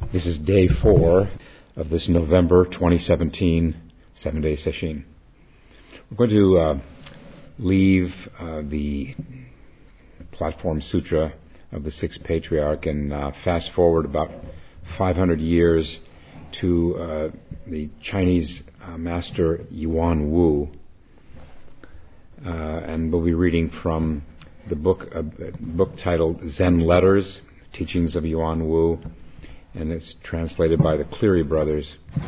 This is day 4 of this November 2017 7-day session. We're going to leave the Platform Sutra of the Sixth Patriarch and fast forward about 500 years to the Chinese master Yuan Wu. And we'll be reading from the book titled Zen Letters, Teachings of Yuan Wu, and it's translated by the Cleary brothers.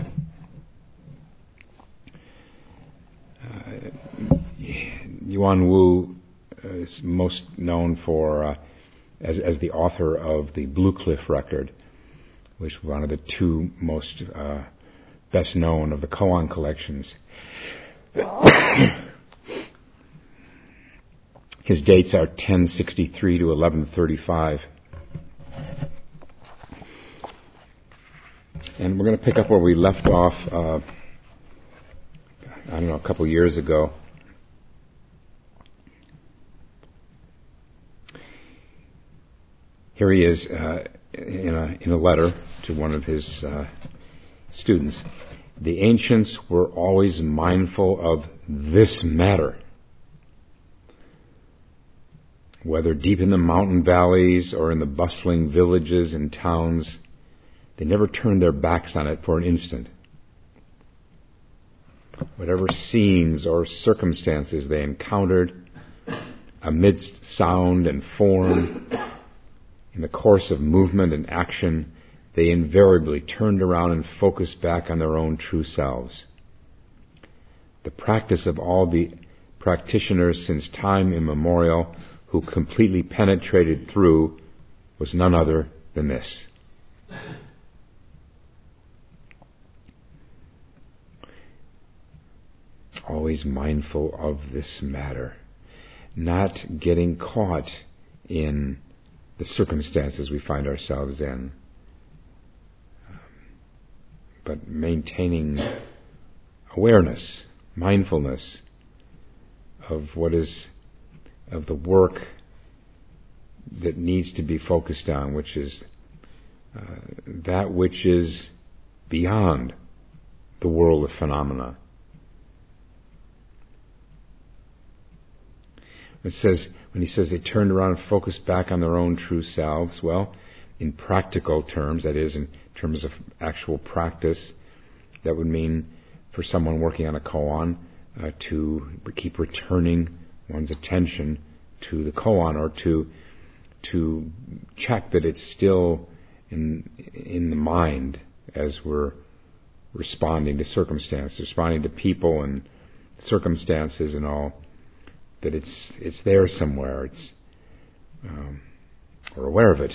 Yuan Wu is most known for as the author of the Blue Cliff Record, which was one of the two most best known of the koan collections. His dates are 1063 to 1135. And we're going to pick up where we left off, a couple years ago. Here he is in a letter to one of his students. The ancients were always mindful of this matter. Whether deep in the mountain valleys or in the bustling villages and towns, they never turned their backs on it for an instant. Whatever scenes or circumstances they encountered, amidst sound and form, in the course of movement and action, they invariably turned around and focused back on their own true selves. The practice of all the practitioners since time immemorial who completely penetrated through was none other than this. Always mindful of this matter, not getting caught in the circumstances we find ourselves in, but maintaining awareness, mindfulness of of the work that needs to be focused on, which is that which is beyond the world of phenomena. It says, when he says they turned around and focused back on their own true selves, well, in practical terms, that is, in terms of actual practice, that would mean for someone working on a koan to keep returning one's attention to the koan, or to check that it's still in the mind as we're responding to circumstances, responding to people and circumstances and all. That it's there somewhere. We're aware of it.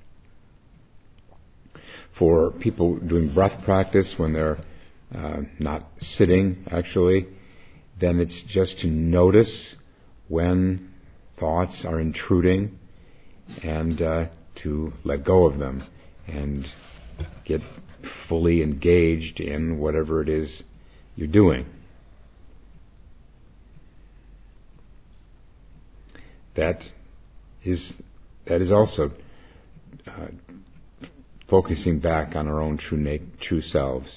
For people doing breath practice when they're not sitting, actually, then it's just to notice when thoughts are intruding and to let go of them and get fully engaged in whatever it is you're doing. That is also focusing back on our own true selves.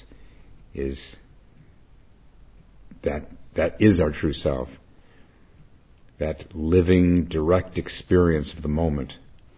That is our true self. That living, direct experience of the moment.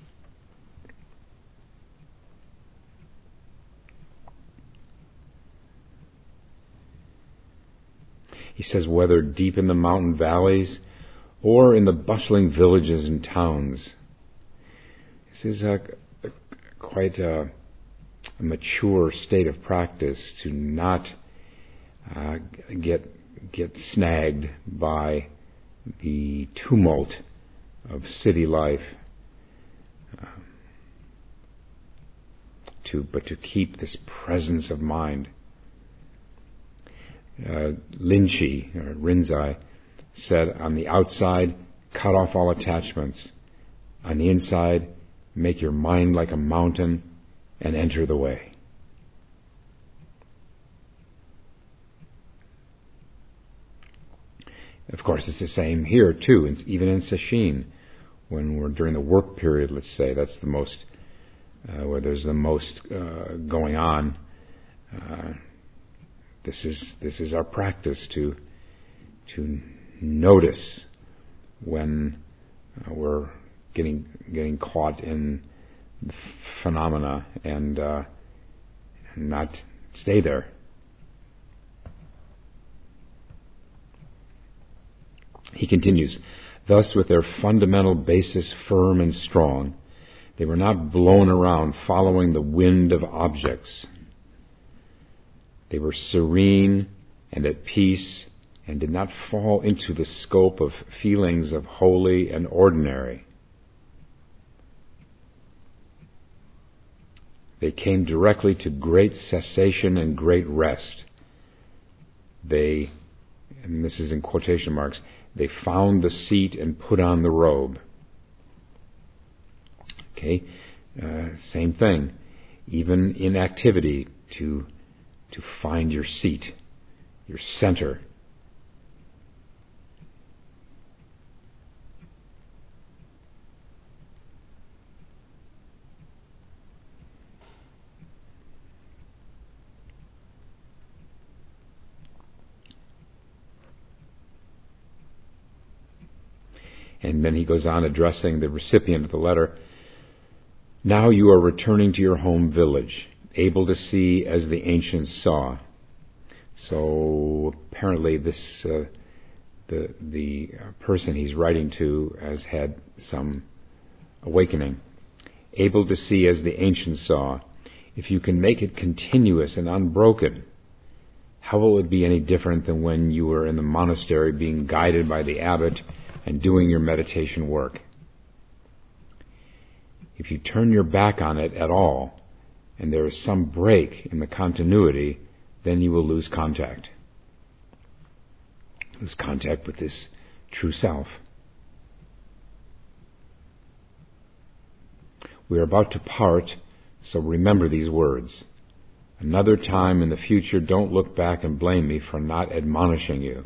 He says, whether deep in the mountain valleys or in the bustling villages and towns. This is quite a mature state of practice to not get snagged by the tumult of city life, but to keep this presence of mind. Linchi, or Rinzai, said, on the outside, cut off all attachments. On the inside, make your mind like a mountain and enter the way. Of course, it's the same here too, even in Sesshin. When we're during the work period, let's say, that's the most where there's the most going on. This is our practice to notice when we're getting caught in the phenomena and not stay there. He continues, thus with their fundamental basis firm and strong, they were not blown around following the wind of objects. They were serene and at peace and did not fall into the scope of feelings of holy and ordinary. They came directly to great cessation and great rest. They, and this is in quotation marks, they found the seat and put on the robe. Okay, same thing. Even in activity, to find your seat, your center. And then he goes on addressing the recipient of the letter. Now you are returning to your home village, able to see as the ancients saw. So apparently this the person he's writing to has had some awakening. Able to see as the ancients saw. If you can make it continuous and unbroken, how will it be any different than when you were in the monastery being guided by the abbot and doing your meditation work? If you turn your back on it at all, and there is some break in the continuity, then you will lose contact. Lose contact with this true self. We are about to part, so remember these words. Another time in the future, don't look back and blame me for not admonishing you.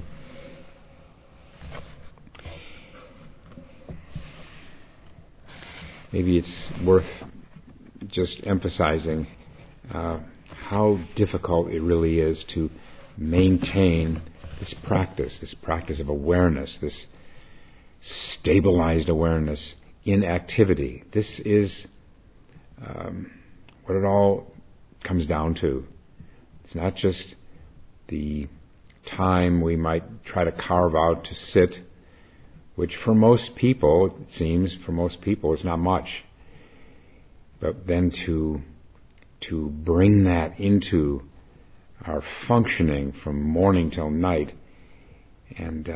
Maybe it's worth just emphasizing how difficult it really is to maintain this practice of awareness, this stabilized awareness in activity. This is what it all comes down to. It's not just the time we might try to carve out to sit, which for most people, it seems, is not much. But then to bring that into our functioning from morning till night and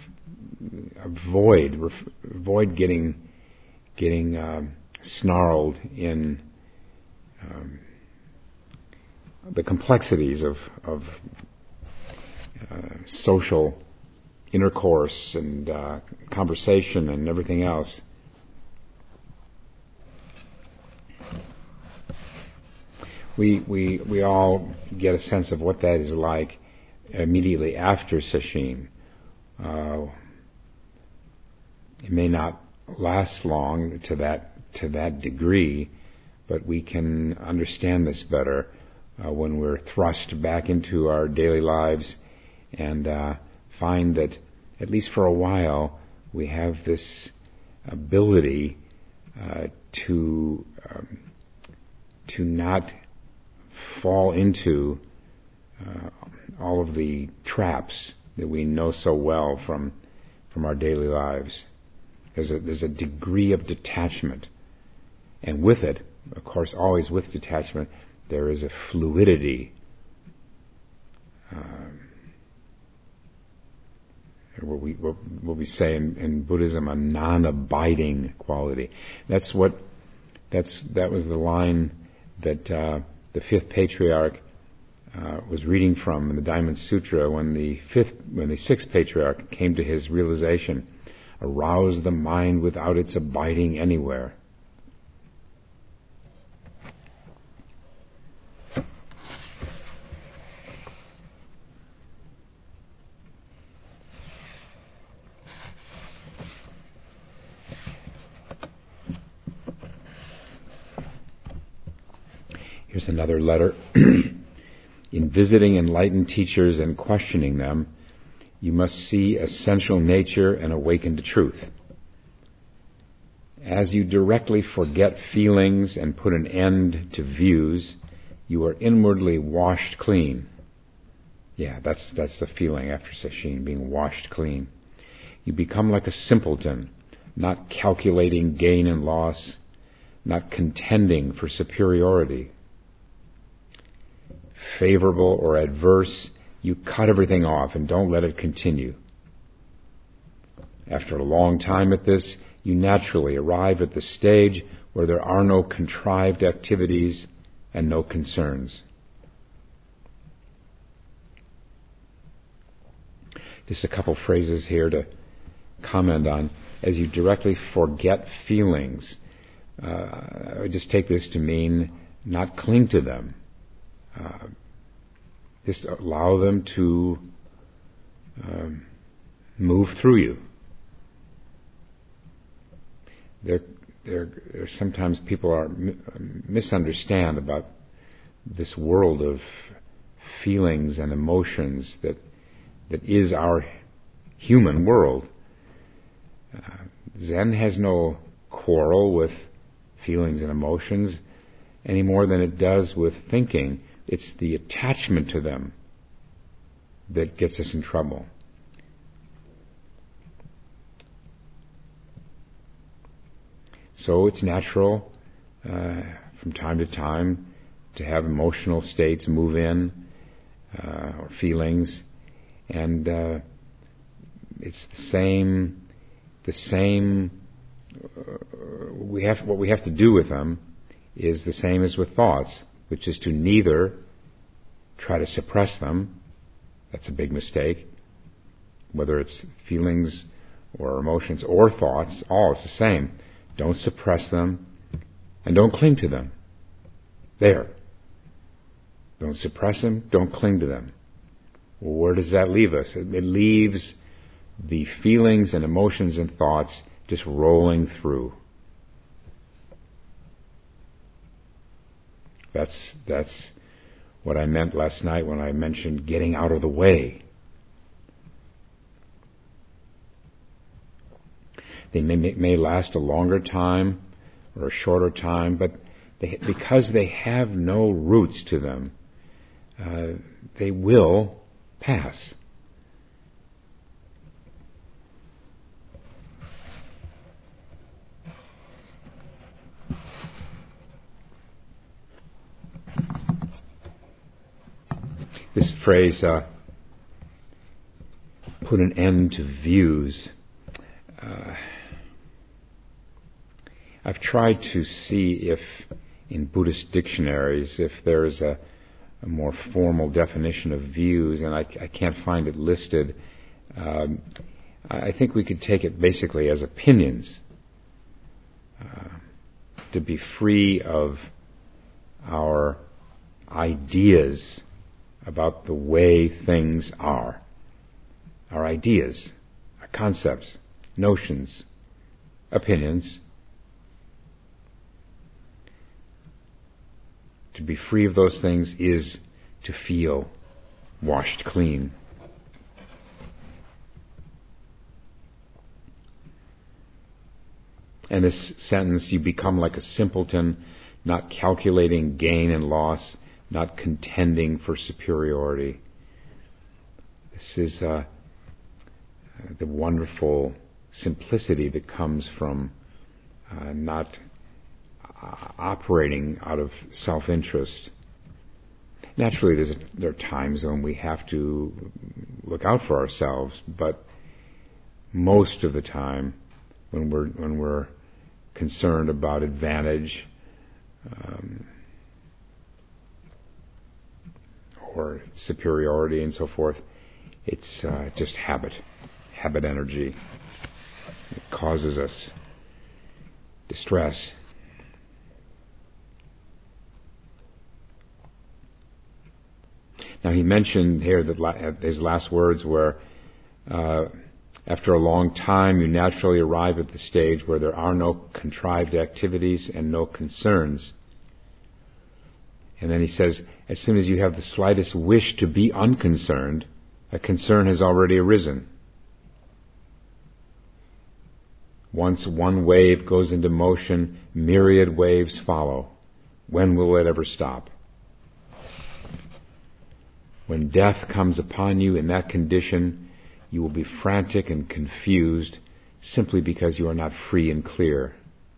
avoid getting snarled in the complexities of social intercourse and conversation and everything else. We all get a sense of what that is like immediately after sesshin. It may not last long to that degree, but we can understand this better when we're thrust back into our daily lives and find that, at least for a while, we have this ability to not fall into all of the traps that we know so well from our daily lives. There's a degree of detachment, and with it, of course, always with detachment, there is a fluidity. What we say in Buddhism, a non-abiding quality. That was the line that the fifth patriarch was reading from in the Diamond Sutra when the sixth patriarch came to his realization: arouse the mind without its abiding anywhere. Here's another letter. In visiting enlightened teachers and questioning them, you must see essential nature and awaken to truth. As you directly forget feelings and put an end to views, you are inwardly washed clean. Yeah, that's the feeling after sesshin, being washed clean. You become like a simpleton, not calculating gain and loss, not contending for superiority. Favorable or adverse, you cut everything off and don't let it continue. After a long time at this, you naturally arrive at the stage where there are no contrived activities and no concerns. Just a couple phrases here to comment on. As you directly forget feelings, I would just take this to mean not cling to them. Just allow them to move through you. There sometimes people are misunderstand about this world of feelings and emotions that is our human world. Zen has no quarrel with feelings and emotions any more than it does with thinking. It's the attachment to them that gets us in trouble. So it's natural from time to time to have emotional states move in, or feelings, and it's the same. What we have to do with them is the same as with thoughts, which is to neither try to suppress them. That's a big mistake. Whether it's feelings or emotions or thoughts, all it's the same. Don't suppress them and don't cling to them. There. Don't suppress them, don't cling to them. Well, where does that leave us? It leaves the feelings and emotions and thoughts just rolling through. That's what I meant last night when I mentioned getting out of the way. They may last a longer time or a shorter time, but because they have no roots to them, they will pass. This phrase, put an end to views. I've tried to see if in Buddhist dictionaries, if there's a more formal definition of views, and I can't find it listed. I think we could take it basically as opinions. To be free of our ideas about the way things are. Our ideas, our concepts, notions, opinions. To be free of those things is to feel washed clean. And this sentence, you become like a simpleton, not calculating gain and loss, not contending for superiority. This is the wonderful simplicity that comes from not operating out of self-interest. Naturally, there are times when we have to look out for ourselves, but most of the time, when we're concerned about advantage or superiority and so forth, it's just habit energy. It causes us distress. Now he mentioned here that his last words were, after a long time you naturally arrive at the stage where there are no contrived activities and no concerns. And then he says, as soon as you have the slightest wish to be unconcerned, a concern has already arisen. Once one wave goes into motion, myriad waves follow. When will it ever stop? When death comes upon you in that condition, you will be frantic and confused simply because you are not free and clear.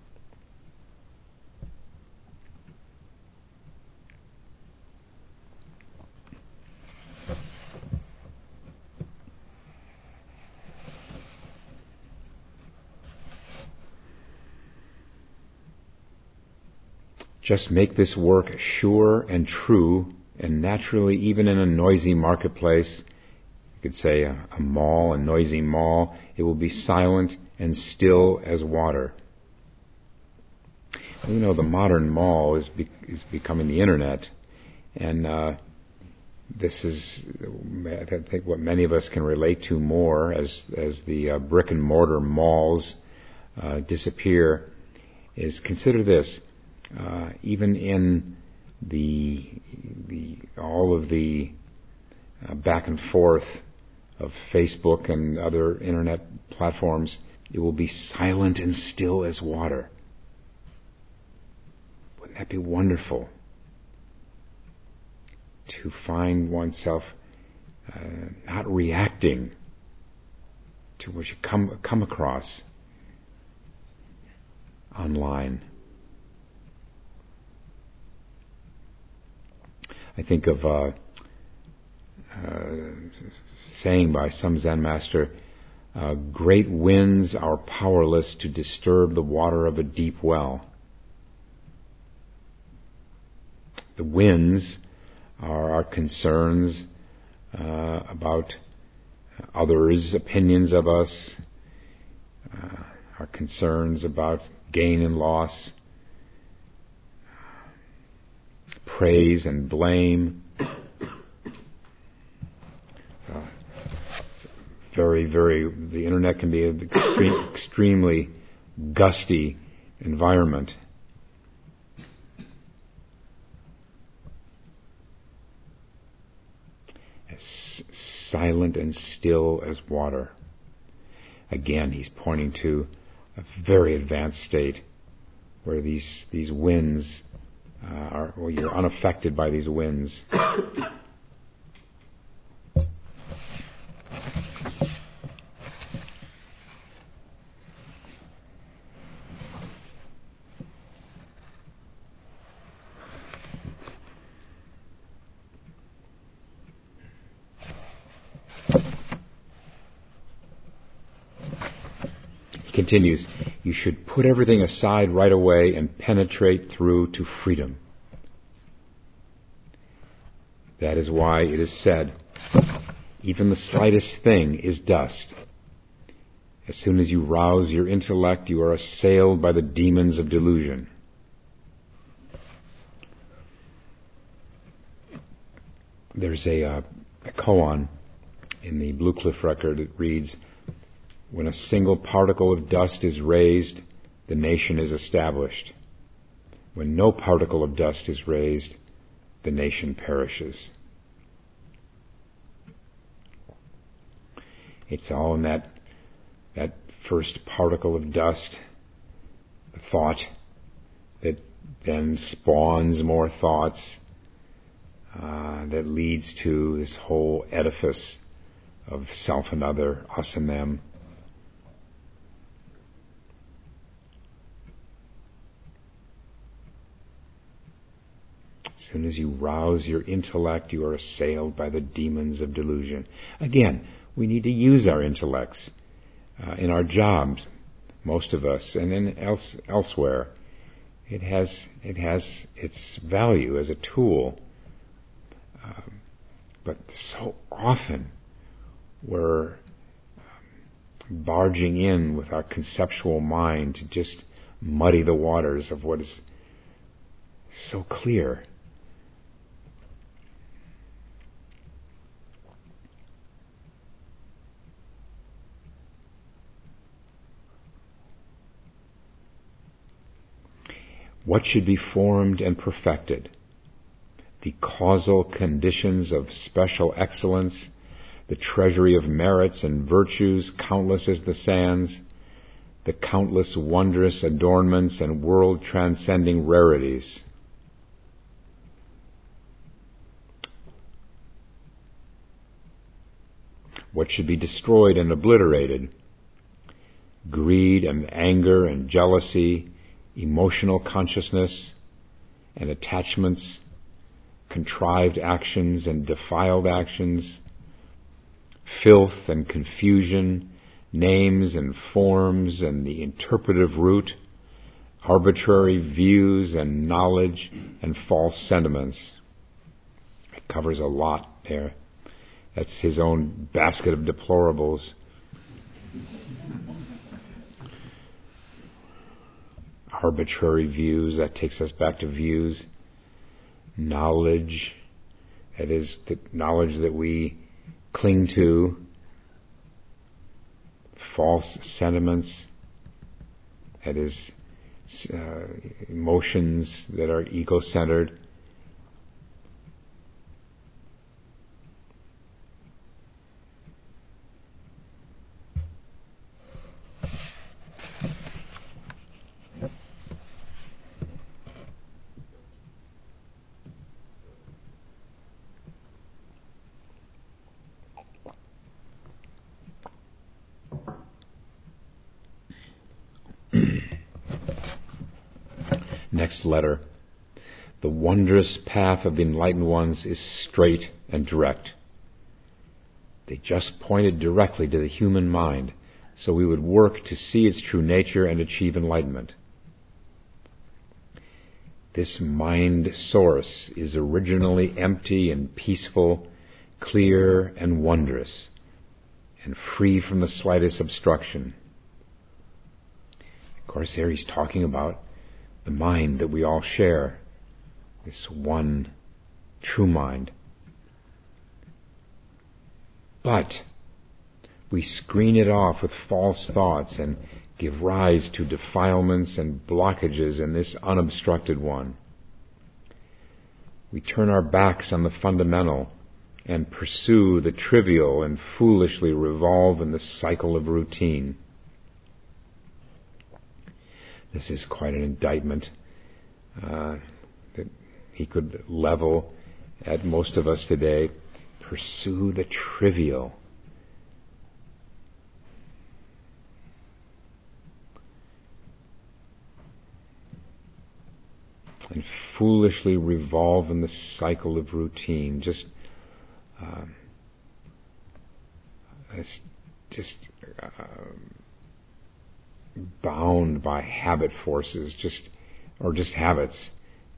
Just make this work sure and true, and naturally, even in a noisy marketplace, you could say a mall, a noisy mall, it will be silent and still as water. You know, the modern mall is becoming the internet, and this is, I think, what many of us can relate to more as the brick and mortar malls disappear. Is consider this. Even in all of the back and forth of Facebook and other internet platforms, it will be silent and still as water. Wouldn't that be wonderful? To find oneself not reacting to what you come across online. I think of a saying by some Zen master, great winds are powerless to disturb the water of a deep well. The winds are our concerns about others' opinions of us, our concerns about gain and loss, praise and blame. The internet can be an extremely gusty environment. As silent and still as water. Again, he's pointing to a very advanced state where these winds you're unaffected by these winds. He continues, you should put everything aside right away and penetrate through to freedom. That is why it is said, even the slightest thing is dust. As soon as you rouse your intellect, you are assailed by the demons of delusion. There's a koan in the Blue Cliff record. It reads, when a single particle of dust is raised, the nation is established. When no particle of dust is raised, the nation perishes. It's all in that first particle of dust, the thought that then spawns more thoughts, that leads to this whole edifice of self and other, us and them. As soon as you rouse your intellect, you are assailed by the demons of delusion. Again, we need to use our intellects in our jobs, most of us, and then elsewhere. It has its value as a tool, but so often we're barging in with our conceptual mind to just muddy the waters of what is so clear. What should be formed and perfected? the causal conditions of special excellence, the treasury of merits and virtues, countless as the sands, the countless wondrous adornments and world-transcending rarities. What should be destroyed and obliterated? Greed and anger and jealousy, emotional consciousness and attachments, contrived actions and defiled actions, filth and confusion, names and forms and the interpretive root, arbitrary views and knowledge and false sentiments. It covers a lot there. That's his own basket of deplorables. Arbitrary views, that takes us back to views. Knowledge, that is the knowledge that we cling to. False sentiments, that is emotions that are ego-centered. Next letter. The wondrous path of the enlightened ones is straight and direct. They just pointed directly to the human mind, so we would work to see its true nature and achieve enlightenment. This mind source is originally empty and peaceful, clear and wondrous, and free from the slightest obstruction. Of course, here he's talking about the mind that we all share, this one true mind. But we screen it off with false thoughts and give rise to defilements and blockages in this unobstructed one. We turn our backs on the fundamental and pursue the trivial and foolishly revolve in the cycle of routine. This is quite an indictment that he could level at most of us today. Pursue the trivial. And foolishly revolve in the cycle of routine. Bound by habit forces, just habits,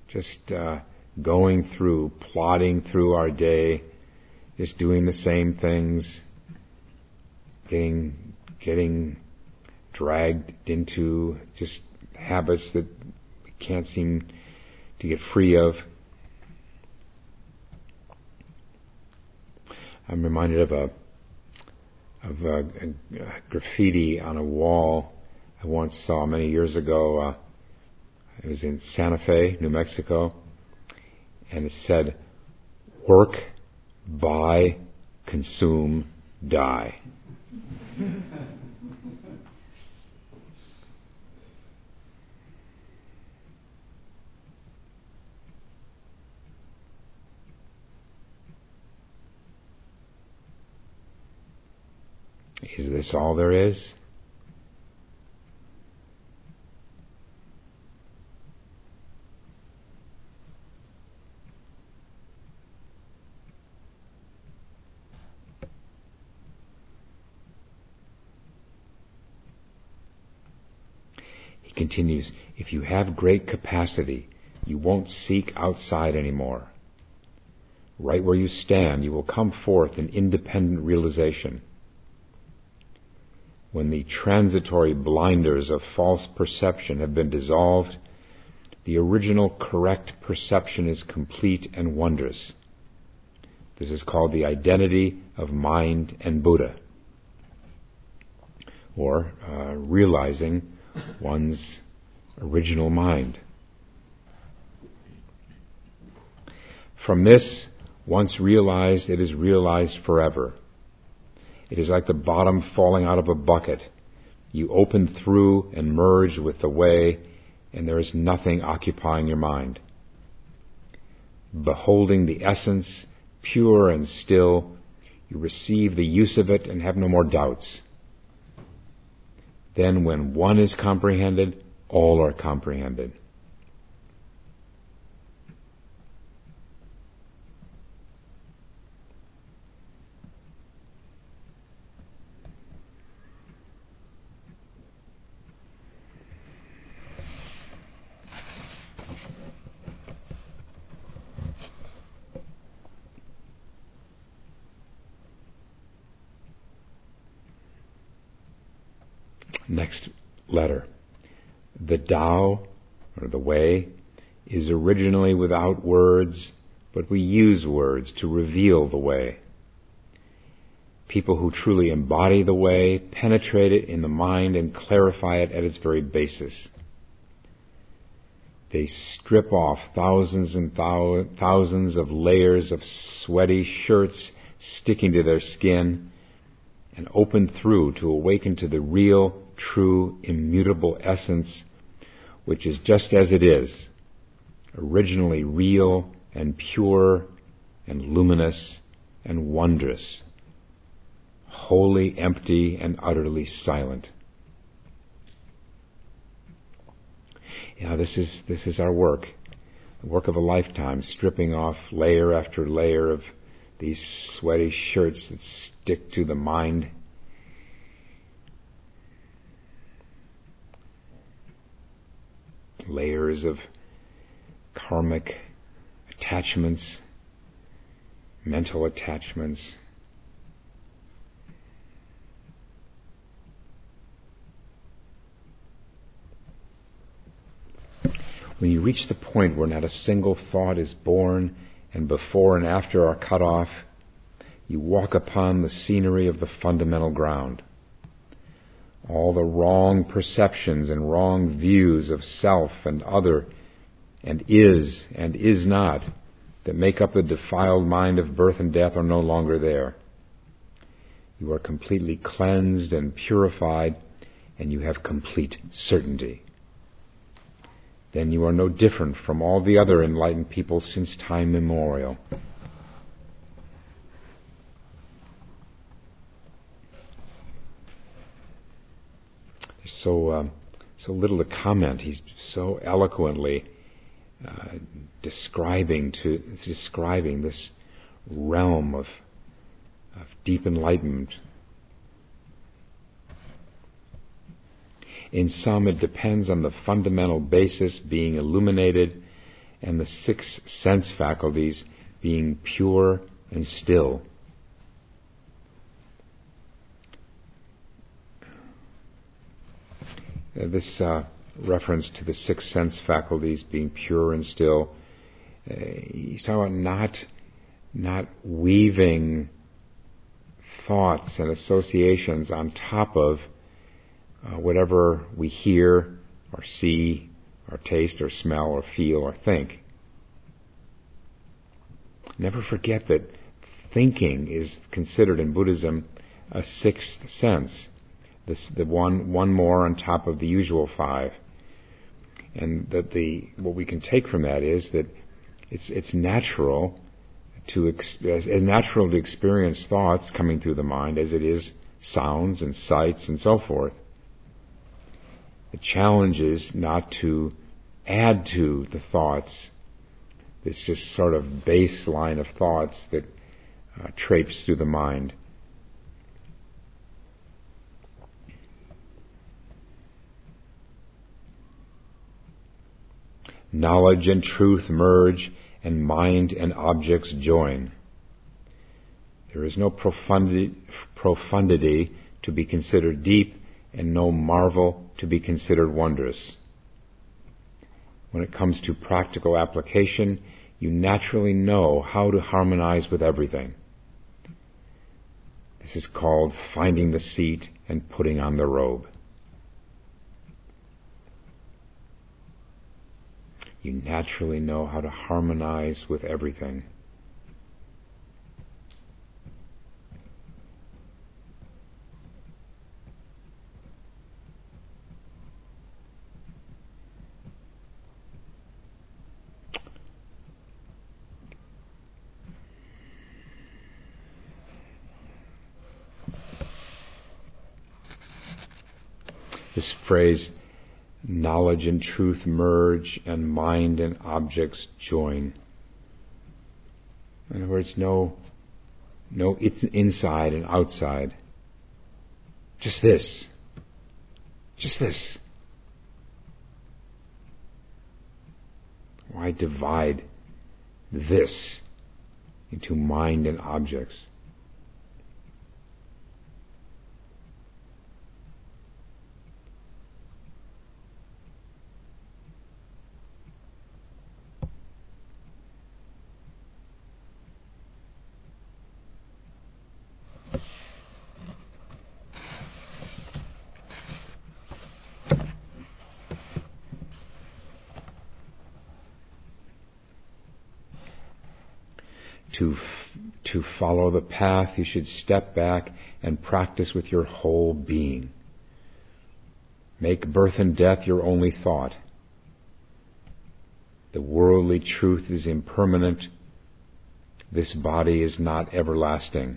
going through, plodding through our day, just doing the same things, getting dragged into just habits that we can't seem to get free of. I'm reminded of a graffiti on a wall I once saw many years ago. It was in Santa Fe, New Mexico, and it said, "Work, buy, consume, die." Is this all there is? He continues, if you have great capacity, you won't seek outside anymore. Right where you stand, you will come forth in independent realization. When the transitory blinders of false perception have been dissolved, the original correct perception is complete and wondrous. This is called the identity of mind and Buddha, or realizing one's original mind. From this, once realized, it is realized forever. It is like the bottom falling out of a bucket. You open through and merge with the way, and there is nothing occupying your mind. Beholding the essence, pure and still, you receive the use of it and have no more doubts. Then when one is comprehended, all are comprehended. Next letter. The Tao, or the way, is originally without words, but we use words to reveal the way. People who truly embody the way penetrate it in the mind and clarify it at its very basis. They strip off thousands and thousands of layers of sweaty shirts sticking to their skin and open through to awaken to the real, true, immutable essence, which is just as it is, originally real and pure and luminous and wondrous, wholly empty and utterly silent. Yeah, this is our work, the work of a lifetime, stripping off layer after layer of these sweaty shirts that stick to the mind. Layers of karmic attachments, mental attachments. When you reach the point where not a single thought is born and before and after are cut off, you walk upon the scenery of the fundamental ground. All the wrong perceptions and wrong views of self and other and is not that make up the defiled mind of birth and death are no longer there. You are completely cleansed and purified, and you have complete certainty. Then you are no different from all the other enlightened people since time immemorial. So little to comment. He's so eloquently describing this realm of deep enlightenment. In some, it depends on the fundamental basis being illuminated and the 6 sense faculties being pure and still. This reference to the 6 sense faculties being pure and still, he's talking about not weaving thoughts and associations on top of whatever we hear or see or taste or smell or feel or think. Never forget that thinking is considered in Buddhism a 6th sense. The one more on top of the usual 5, and that what we can take from that is that it's natural to experience thoughts coming through the mind as it is sounds and sights and so forth. The challenge is not to add to the thoughts, this just sort of baseline of thoughts that traipse through the mind. Knowledge and truth merge, and mind and objects join. There is no profundity to be considered deep, and no marvel to be considered wondrous. When it comes to practical application, you naturally know how to harmonize with everything. This is called finding the seat and putting on the robe. You naturally know how to harmonize with everything. This phrase, knowledge and truth merge and mind and objects join. In other words, no it's inside and outside. Just this. Just this. Why divide this into mind and objects? To follow the path, you should step back and practice with your whole being. Make birth and death your only thought. The worldly truth is impermanent. This body is not everlasting.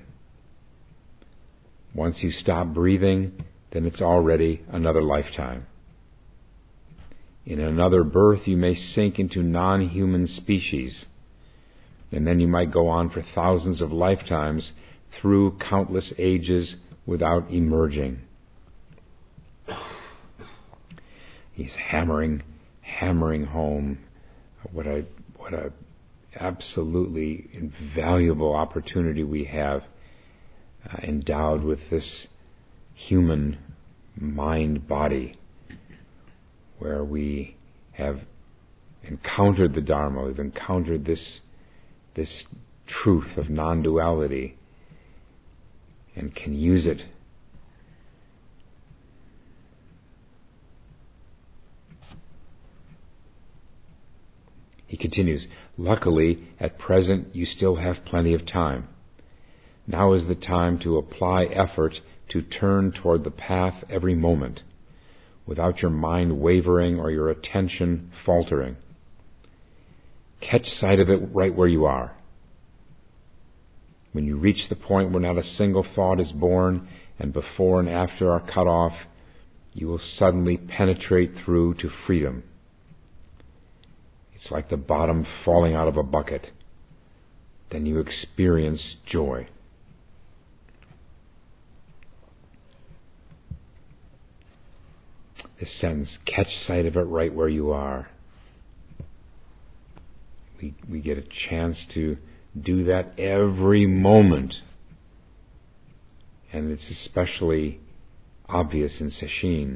Once you stop breathing, then it's already another lifetime. In another birth, you may sink into non-human species. And then you might go on for thousands of lifetimes through countless ages without emerging. He's hammering home what a absolutely invaluable opportunity we have endowed with this human mind body, where we have encountered the Dharma, we've encountered this truth of non-duality and can use it. He continues, luckily, at present you still have plenty of time. Now is the time to apply effort to turn toward the path every moment, without your mind wavering or your attention faltering. Catch sight of it right where you are. When you reach the point where not a single thought is born and before and after are cut off, you will suddenly penetrate through to freedom. It's like the bottom falling out of a bucket. Then you experience joy. This sentence, catch sight of it right where you are. We get a chance to do that every moment. And it's especially obvious in Sesshin.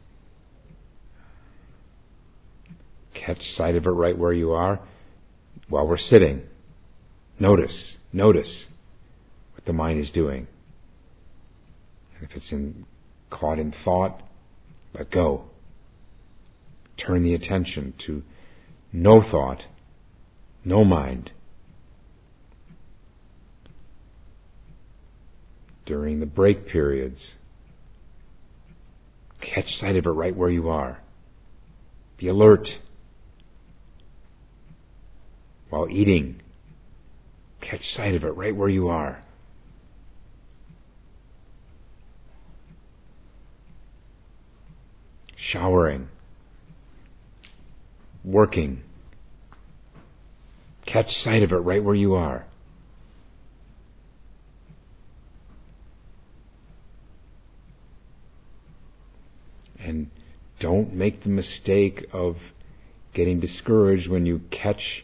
Catch sight of it right where you are while we're sitting. Notice what the mind is doing. And if it's caught in thought, let go. Turn the attention to no thought, no mind. During the break periods, catch sight of it right where you are. Be alert. While eating, catch sight of it right where you are. Showering, working, catch sight of it right where you are. And don't make the mistake of getting discouraged when you catch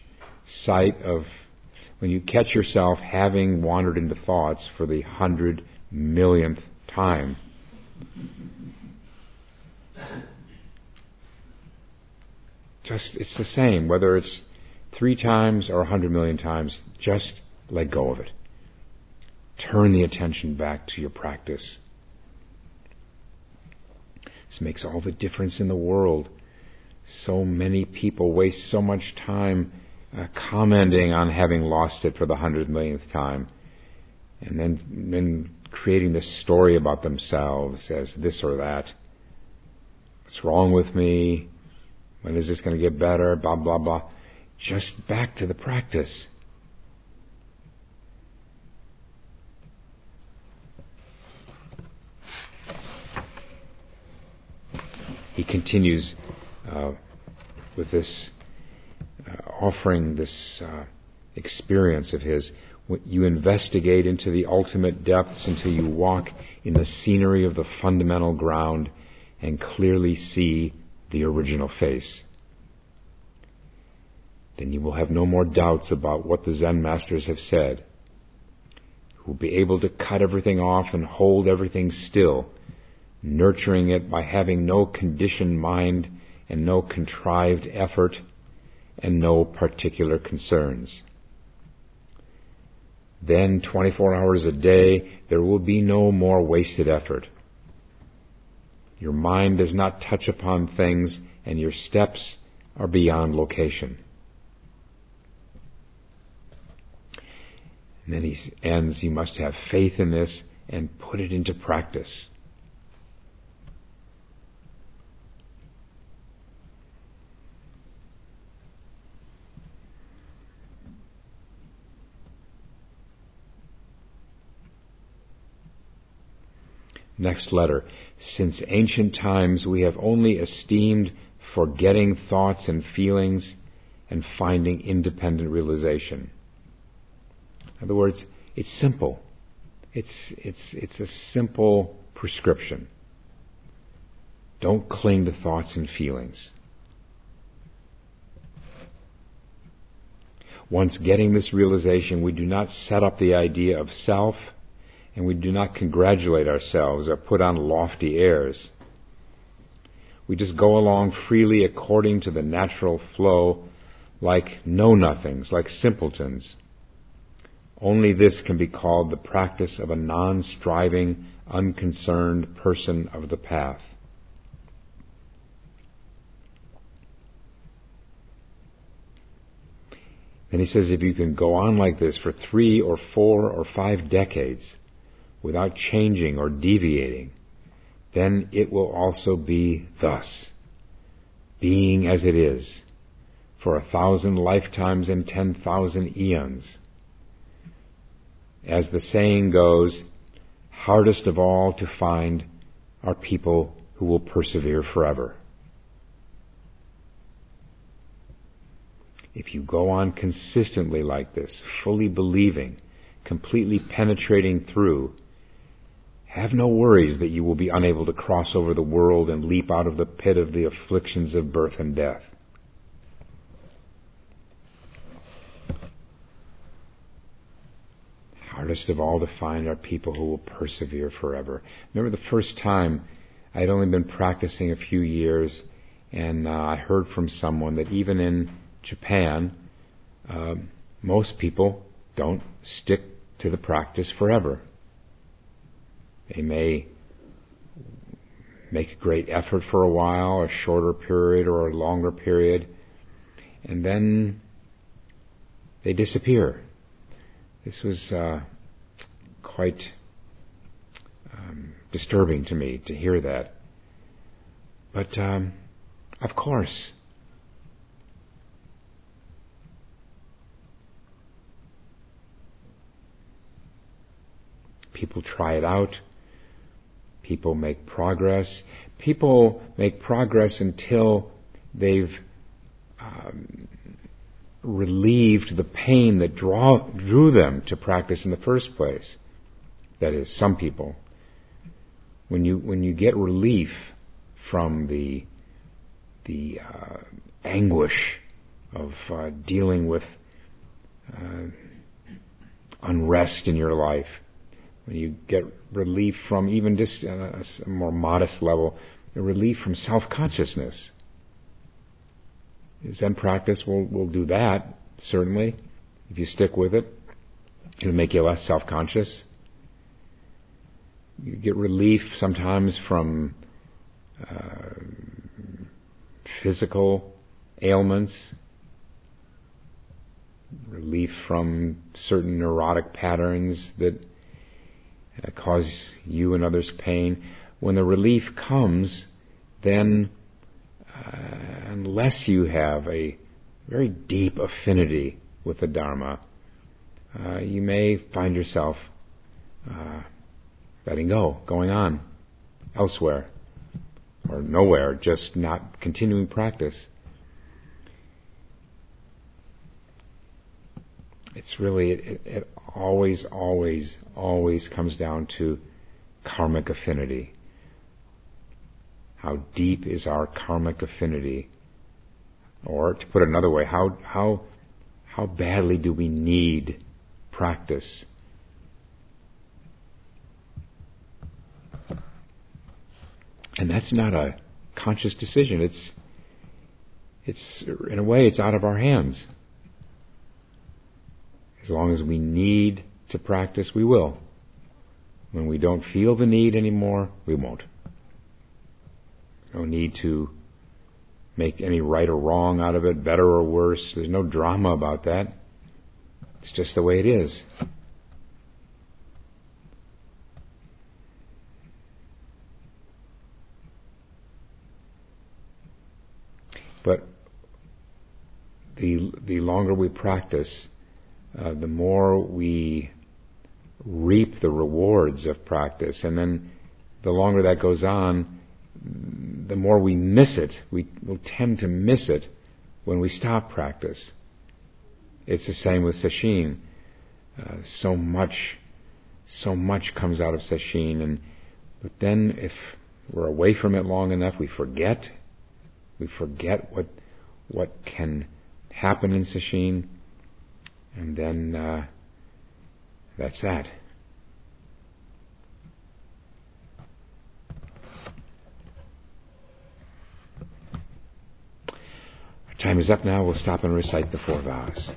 yourself having wandered into thoughts for the 100 millionth time. It's the same, whether it's 3 times or 100 million times, just let go of it. Turn the attention back to your practice. This makes all the difference in the world. So many people waste so much time commenting on having lost it for the 100 millionth time, and then creating this story about themselves as this or that. What's wrong with me? When is this going to get better? Blah, blah, blah. Just back to the practice. continues with this, offering this experience of his. You investigate into the ultimate depths until you walk in the scenery of the fundamental ground and clearly see the original face. Then you will have no more doubts about what the Zen masters have said. You will be able to cut everything off and hold everything still, nurturing it by having no conditioned mind and no contrived effort and no particular concerns. Then 24 hours a day, there will be no more wasted effort. Your mind does not touch upon things, and your steps are beyond location. And then he ends, you must have faith in this and put it into practice. Next letter. Since ancient times we have only esteemed forgetting thoughts and feelings and finding independent realization. In other words, it's simple. It's a simple prescription. Don't cling to thoughts and feelings. Once getting this realization, we do not set up the idea of self, and we do not congratulate ourselves or put on lofty airs. We just go along freely according to the natural flow, like know-nothings, like simpletons. Only this can be called the practice of a non-striving, unconcerned person of the path. Then he says, if you can go on like this for 3 or 4 or 5 decades, without changing or deviating, then it will also be thus, being as it is, for 1,000 lifetimes and 10,000 eons. As the saying goes, hardest of all to find are people who will persevere forever. If you go on consistently like this, fully believing, completely penetrating through, have no worries that you will be unable to cross over the world and leap out of the pit of the afflictions of birth and death. Hardest of all to find are people who will persevere forever. Remember the first time I'd only been practicing a few years, and I heard from someone that even in Japan, most people don't stick to the practice forever. They may make a great effort for a while, a shorter period or a longer period, and then they disappear. This was quite disturbing to me to hear that. But of course, people try it out. People make progress. People make progress until they've relieved the pain that drew them to practice in the first place. That is, some people. When you get relief from the anguish of dealing with unrest in your life, when you get relief from even just a more modest level, a relief from self-consciousness. Zen practice will do that, certainly. If you stick with it, it'll make you less self-conscious. You get relief sometimes from physical ailments, relief from certain neurotic patterns that cause you and others pain. When the relief comes, then unless you have a very deep affinity with the Dharma, you may find yourself letting go, going on elsewhere, or nowhere, just not continuing practice. It's really, it always comes down to karmic affinity. How deep is our karmic affinity? Or to put it another way, how badly do we need practice? And that's not a conscious decision. It's in a way, it's out of our hands. As long as we need to practice, we will. When we don't feel the need anymore, we won't. No need to make any right or wrong out of it, better or worse. There's no drama about that. It's just the way it is. But the longer we practice, the more we reap the rewards of practice. And then the longer that goes on, the more we miss it. We will tend to miss it when we stop practice. It's the same with sesshin. So much comes out of sesshin, but then if we're away from it long enough, we forget what can happen in sesshin, and then that's that. Our time is up now. We'll stop and recite the 4 vows.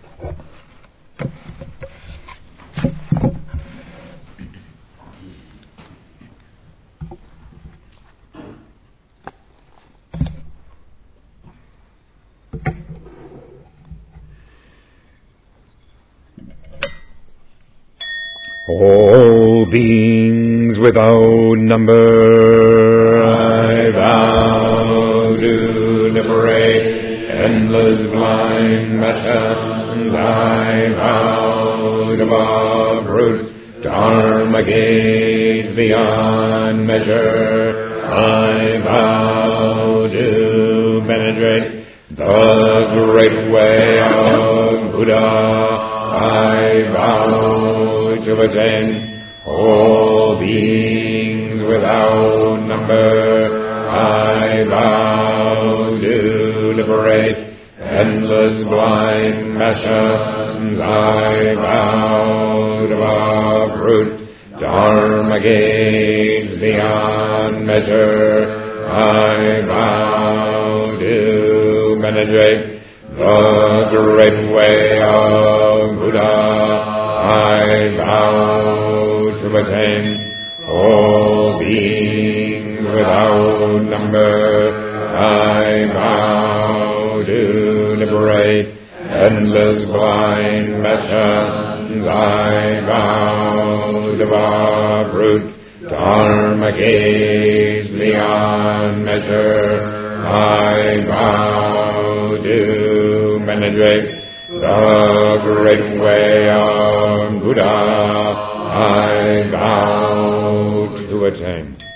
All beings without number, I vow to liberate endless blind passions. I vow to uproot dharma gates beyond measure. I vow to penetrate the great way of Buddha. I vow to attain all beings without number. I vow to liberate endless blind passions. I vow to uproot dharma gates beyond measure. I vow to penetrate the great way of Buddha. I vow to attain all beings without number. I vow to liberate endless blind passions. I vow to uproot dharma gates beyond measure. I vow to penetrate the great way of Buddha. I vow to attain